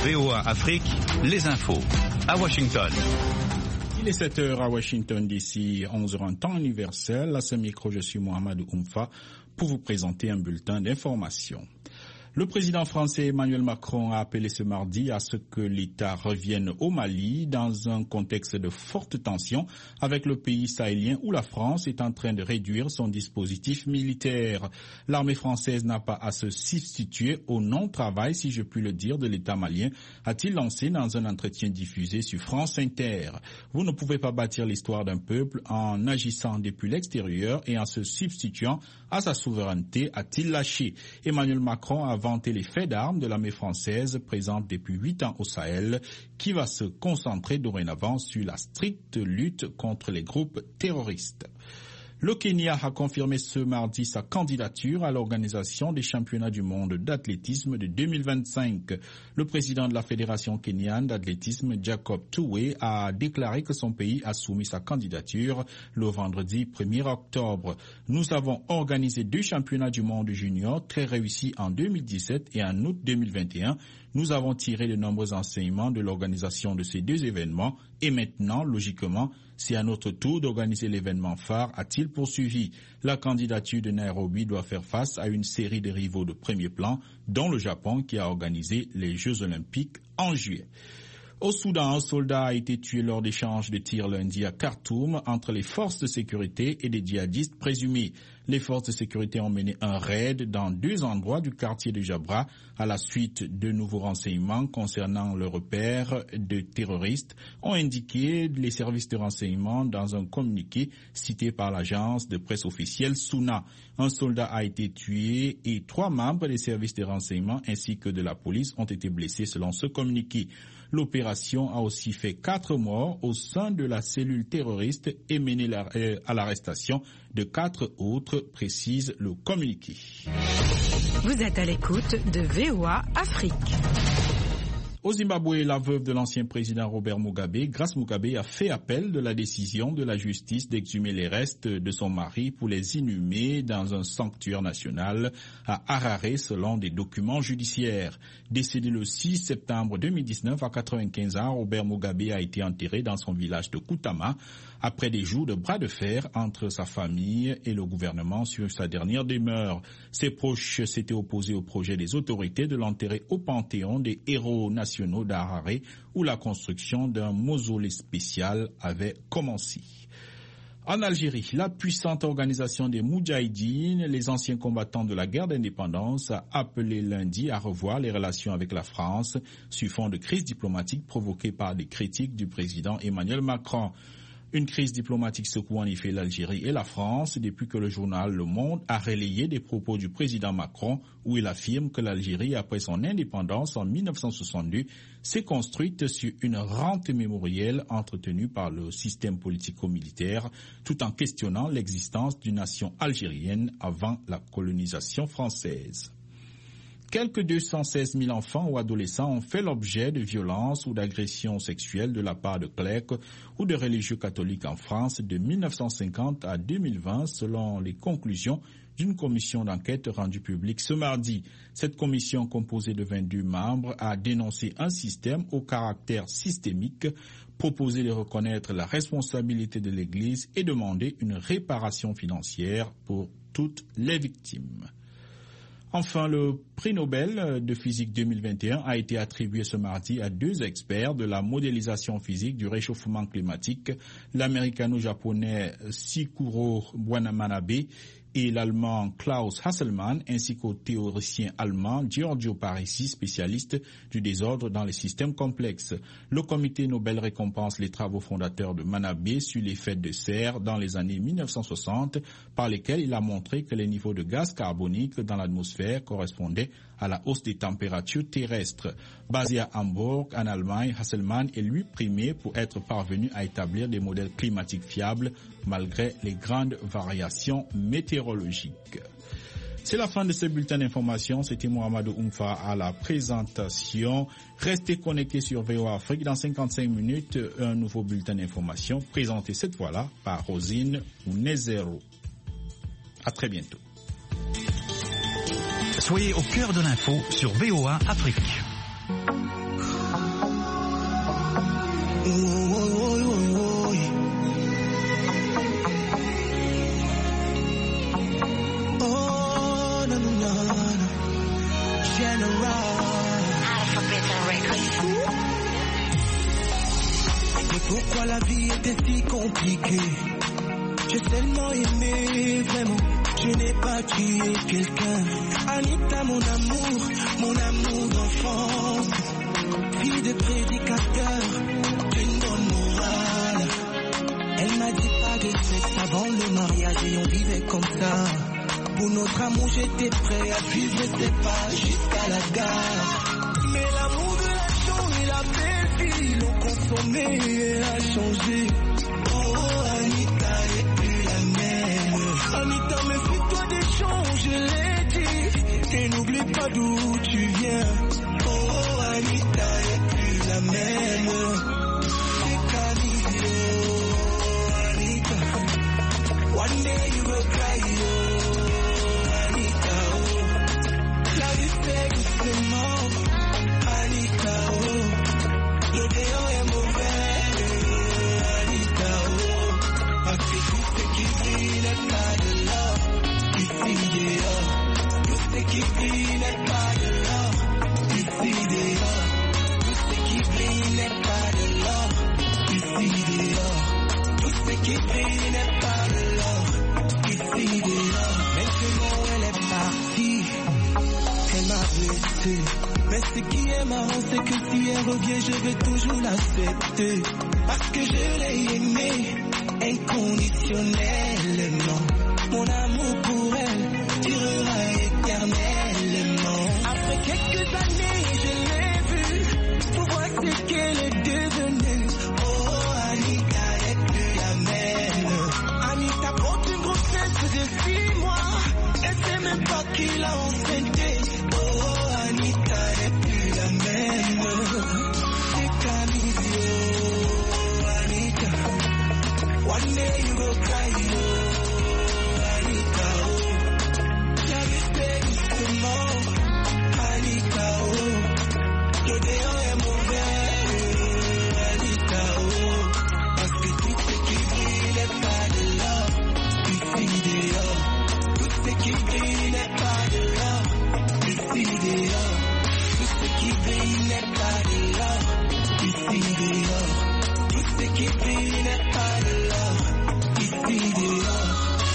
VOA Afrique, les infos. À Washington. Il est 7h à Washington DC, 11h en temps universel. À ce micro, je suis Mohamed Oumfa pour vous présenter un bulletin d'information. Le président français Emmanuel Macron a appelé ce mardi à ce que l'État revienne au Mali dans un contexte de forte tension avec le pays sahélien où la France est en train de réduire son dispositif militaire. L'armée française n'a pas à se substituer au non-travail, si je puis le dire, de l'État malien, a-t-il lancé dans un entretien diffusé sur France Inter. Vous ne pouvez pas bâtir l'histoire d'un peuple en agissant depuis l'extérieur et en se substituant à sa souveraineté, a-t-il lâché. Emmanuel Macron a vanté les faits d'armes de l'armée française présente depuis 8 ans au Sahel, qui va se concentrer dorénavant sur la stricte lutte contre les groupes terroristes. Le Kenya a confirmé ce mardi sa candidature à l'organisation des championnats du monde d'athlétisme de 2025. Le président de la Fédération kenyane d'athlétisme, Jacob Tuwe, a déclaré que son pays a soumis sa candidature le vendredi 1er octobre. Nous avons organisé 2 championnats du monde junior très réussis en 2017 et en août 2021. Nous avons tiré de nombreux enseignements de l'organisation de ces 2 événements et maintenant, logiquement, c'est à notre tour d'organiser l'événement phare, a-t-il poursuivi. La candidature de Nairobi doit faire face à une série de rivaux de premier plan, dont le Japon qui a organisé les Jeux Olympiques en juillet. Au Soudan, un soldat a été tué lors d'échanges de tirs lundi à Khartoum entre les forces de sécurité et des djihadistes présumés. Les forces de sécurité ont mené un raid dans 2 endroits du quartier de Jabra à la suite de nouveaux renseignements concernant le repère de terroristes, ont indiqué les services de renseignement dans un communiqué cité par l'agence de presse officielle SUNA. Un soldat a été tué et 3 membres des services de renseignement ainsi que de la police ont été blessés selon ce communiqué. L'opération a aussi fait 4 morts au sein de la cellule terroriste et mené à l'arrestation de 4 autres, précise le communiqué. Vous êtes à l'écoute de VOA Afrique. Au Zimbabwe, la veuve de l'ancien président Robert Mugabe, Grace Mugabe, a fait appel de la décision de la justice d'exhumer les restes de son mari pour les inhumer dans un sanctuaire national à Harare selon des documents judiciaires. Décédé le 6 septembre 2019 à 95 ans, Robert Mugabe a été enterré dans son village de Kutama après des jours de bras de fer entre sa famille et le gouvernement sur sa dernière demeure. Ses proches s'étaient opposés au projet des autorités de l'enterrer au Panthéon des héros nationaux d'Harare où la construction d'un mausolée spécial avait commencé. En Algérie, la puissante organisation des Moudjahidines, les anciens combattants de la guerre d'indépendance, a appelé lundi à revoir les relations avec la France sur fond de crise diplomatique provoquée par des critiques du président Emmanuel Macron. Une crise diplomatique secoue en effet l'Algérie et la France depuis que le journal Le Monde a relayé des propos du président Macron où il affirme que l'Algérie, après son indépendance en 1962, s'est construite sur une rente mémorielle entretenue par le système politico-militaire tout en questionnant l'existence d'une nation algérienne avant la colonisation française. Quelques 216 000 enfants ou adolescents ont fait l'objet de violences ou d'agressions sexuelles de la part de clercs ou de religieux catholiques en France de 1950 à 2020 selon les conclusions d'une commission d'enquête rendue publique ce mardi. Cette commission, composée de 22 membres, a dénoncé un système au caractère systémique, proposé de reconnaître la responsabilité de l'Église et demandé une réparation financière pour toutes les victimes. Enfin, le prix Nobel de physique 2021 a été attribué ce mardi à 2 experts de la modélisation physique du réchauffement climatique, l'américano-japonais Shikuro Manabe et l'allemand Klaus Hasselmann, ainsi qu'au théoricien allemand Giorgio Parisi, spécialiste du désordre dans les systèmes complexes. Le comité Nobel récompense les travaux fondateurs de Manabe sur l'effet de serre dans les années 1960, par lesquels il a montré que les niveaux de gaz carbonique dans l'atmosphère correspondaient à la hausse des températures terrestres. Basé à Hambourg, en Allemagne, Hasselmann est lui primé pour être parvenu à établir des modèles climatiques fiables malgré les grandes variations météorologiques. C'est la fin de ce bulletin d'information. C'était Mohamed Oumfa à la présentation. Restez connectés sur VOA Afrique. Dans 55 minutes, un nouveau bulletin d'information présenté cette fois-là par Rosine Ounezero. À très bientôt. Soyez au cœur de l'info sur VOA Afrique. Pourquoi la vie était si compliquée? J'ai tellement aimé, vraiment, je n'ai pas tué quelqu'un. Anita, mon amour d'enfance, fille de prédicateur, d'une bonne morale. Elle m'a dit pas de sexe avant le mariage et on vivait comme ça. Pour notre amour, j'étais prêt à suivre ses pas jusqu'à la gare. Mais l'amour de l'argent et la belle vie l'ont consommé et a changé. Oh, Anita est plus la même. Anita, méfie-toi des gens, je l'ai dit. Et n'oublie pas d'où tu viens. Oh, Anita est plus la même. C'est Camille, oh, Anita. One day you will cry, oh, Anita, oh. La vie fait doucement, Anita, oh. Le déo est mauvais, Anita, oh. Parce que tout ce qui brille n'est pas de l'or, ici dehors. Tout ce qui brille n'est pas de l'or, ici dehors. Tout ce qui brille n'est pas de l'or, ici dehors. Tout ce qui brille n'est pas de l'or, ici dehors. Maintenant elle est partie, elle m'a blessé. Mais ce qui est marrant, c'est que si elle revient, je vais toujours l'accepter. Parce que je l'ai aimée inconditionnellement. Mon amour pour elle durera éternellement. Après quelques années, je l'ai vue pour voir ce qu'elle est devenue. Oh, Anita n'est plus la même. Anita porte une grossesse de 6 mois. Elle sait même pas qui l'a enceinté. Oh, Anita n'est plus la même. C'est Camille, oh, Anita. One day you will cry, oh, Anita, oh. La vie fait doucement, Anita, oh. Le déo est mauvais, Anita, oh. Parce que tout ce qui brille n'est pas de l'or, ici dehors. Tout ce qui brille n'est pas de l'or, ici dehors. Tout ce qui brille n'est pas de l'or, ici dehors. Tout ce qui brille n'est pas de l'or, ici dehors.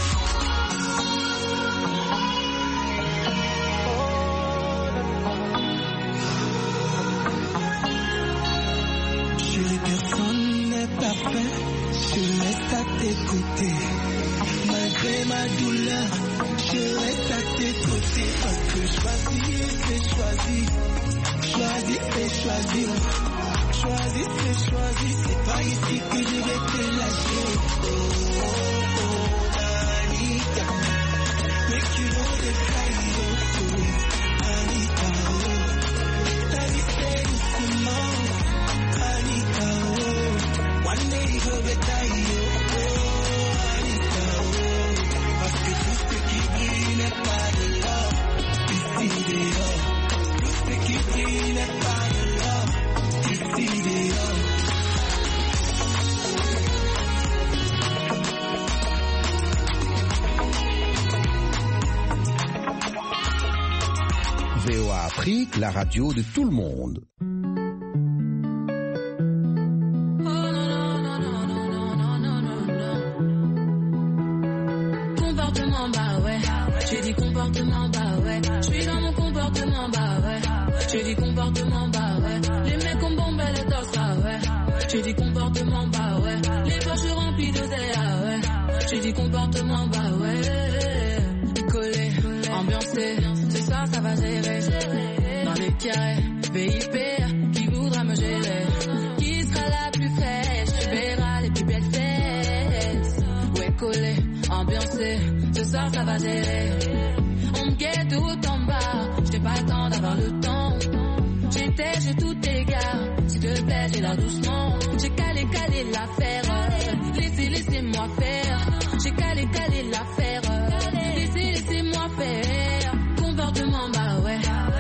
Chérie, personne n'est parfait, je reste à tes côtés. Malgré ma douleur, je reste à tes côtés. Parce que choisir, c'est choisir. Choisir, c'est choisir. Choisir, c'est choisir. C'est pas ici que je vais te lâcher. Oh, oh, oh, Anita. Make you know the kind of Anita, oh. Ta vie c'est doucement, Anita, oh. One day you will die, oh, Anita, oh. Parce que tout ce qui brille n'est pas de l'or, ici dehors. Tout ce qui brille n'est pas de l'or, ici dehors. VOA Afrique, la radio de tout le monde. Comportement, bah ouais. J'ai dit comportement, bah ouais. Je suis dans mon comportement, bah ouais. J'ai dit comportement, bah ouais. Les mecs ont bombé les torses, bah ouais. J'ai dit comportement, bah ouais. Les poches remplies d'oseille, ah ouais. J'ai dit comportement, bah ouais. Collé, ambiancé, c'est ça, ça va gérer. Dans les carrés, VIP, qui voudra me gérer? Qui sera la plus fraîche? Tu verras les plus belles fesses. Ouais, collé, ambiancé, ce soir ça va gérer. On me guette tout en bas, j't'ai pas le temps d'avoir le temps. J'ai tout égard, s'il te plaît, j'ai l'air doucement. J'ai calé l'affaire, laissez-moi faire. J'ai calé l'affaire.